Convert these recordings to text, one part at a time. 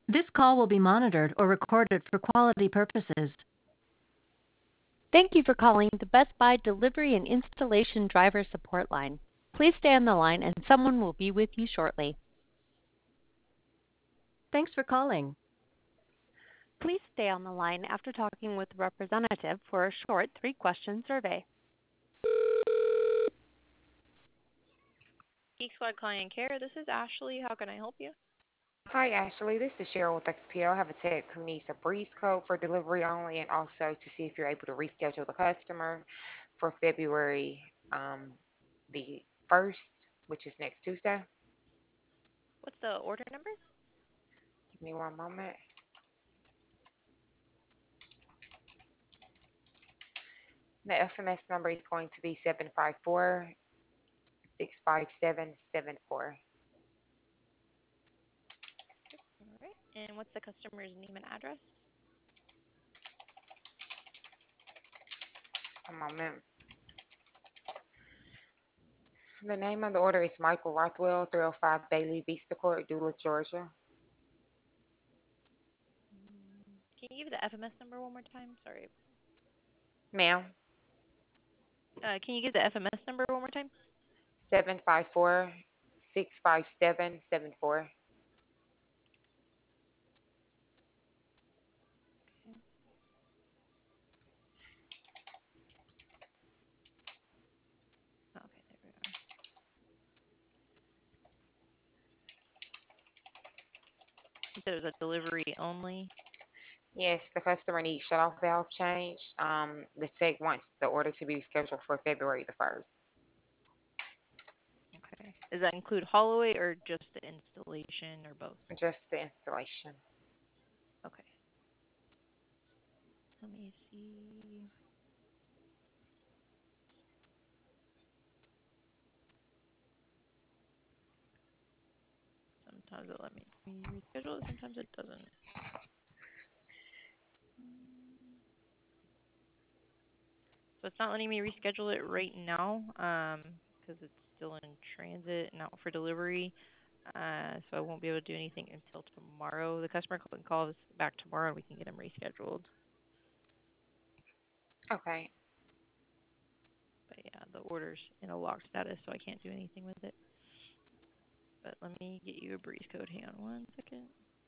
This call will be monitored or recorded for quality purposes. Thank you for calling the Best Buy Delivery and Installation Driver Support Line. Please stay on the line and someone will be with you shortly. Thanks for calling. Please stay on the line after talking with a representative for a short 3-question survey. Geek Squad Client Care, this is Ashley. How can I help you? Hi, Ashley. This is Cheryl with XPO. I have a tech who needs a breeze code for delivery only and also to see if you're able to reschedule the customer for February the 1st, which is next Tuesday. What's the order number? Give me one moment. The FMS number is going to be 754-65774. All right. And what's the customer's name and address? A moment. The name of the order is Michael Rothwell, 305 Bailey Vista Court, Duluth, Georgia. Can you give the FMS number one more time? Sorry. Ma'am, Can you give the FMS number one more time? 754-65774. Okay, there we are. You said it was a delivery only. Yes, the customer needs shut-off valve change. The tech wants the order to be scheduled for February the 1st. Okay. Does that include Holloway or just the installation or both? Just the installation. Okay. Let me see. Sometimes it let me reschedule it, sometimes it doesn't. So it's not letting me reschedule it right now, because it's still in transit and out for delivery. So I won't be able to do anything until tomorrow. The customer can call us back tomorrow and we can get them rescheduled. Okay. But yeah, the order's in a locked status, so I can't do anything with it. But let me get you a breeze code. Hang on one second.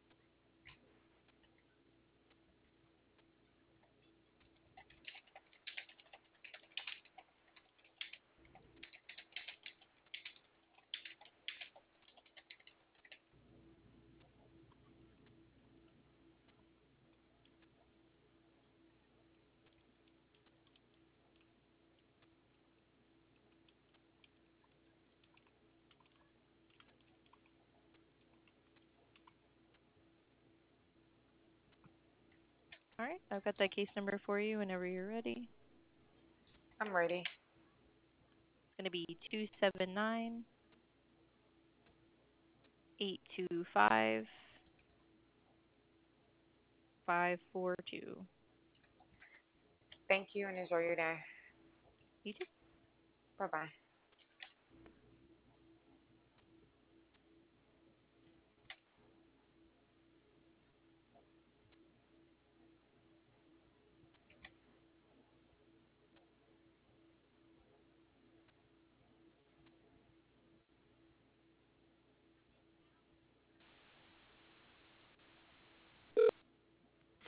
All right, I've got that case number for you whenever you're ready. I'm ready. It's going to be 279-825-542. Thank you and enjoy your day. You too. Bye-bye.